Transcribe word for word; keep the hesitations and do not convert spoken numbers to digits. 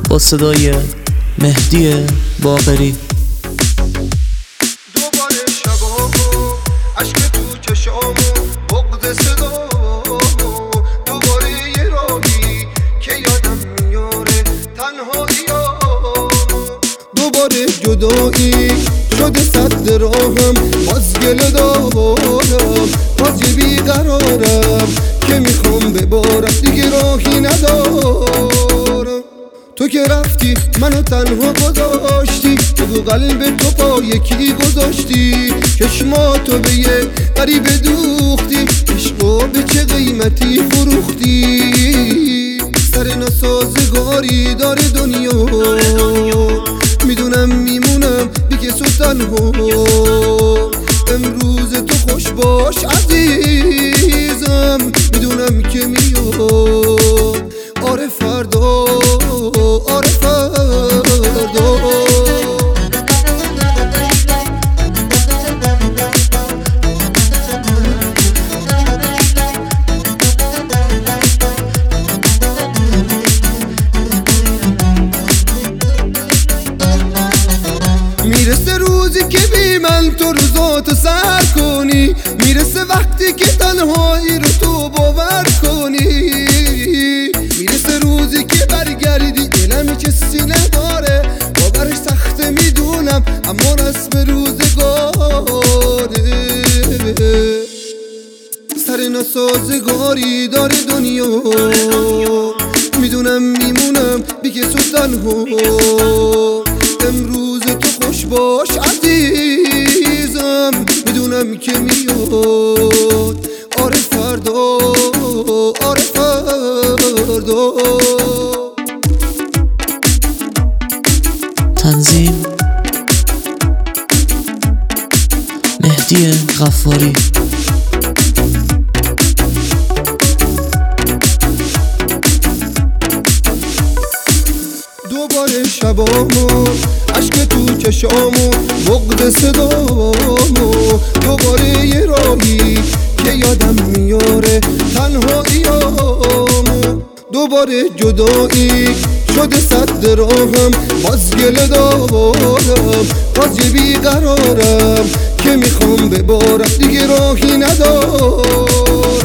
با صدای مهدی باقری. دوباره شبامو عشق تو چشامو بغض صدامو دوباره یه راهی که یادم میاره تنهاییامو دوباره جدایی شده صد راهم باز گله دارم باز یه بیقرارم که میخوام ببارم دیگه راهی ندارم. تو که رفتی منو تنها گذاشتی تو قلب تو پا یکی گذاشتی چشماتو به یه غریبه دوختی عشقو به چه قیمتی فروختی. سر ناسازگاری داره دنیا میدونم میمونم بیگه سو تنها. امروز تو خوش باش عزیزم میدونم که میاد آره فردا آره فردا. میرسه روزی که بی من تو روزاتو سر کنی میرسه وقتی که تنهایی رو تو باور کنی میرسه روزی که برگردی دلم کسی نداره باورش سخته میدونم اما رسم روزگاره. سر ناسازگاری داره دنیا میدونم میمونم بیگه سو تنها. امروز تو خوش باش عزیزم میدونم که میاد آره فردا آره فردا. تنظیم مهدی غفاری. دوباره شبامو عشق تو چشامو بغض صدامو دوباره یه راهی که یادم میاره تنهاییامو دوباره جدایی شده صد راهم باز گله دارم باز یه بیقرارم که میخوام ببارم دیگه راهی ندارم.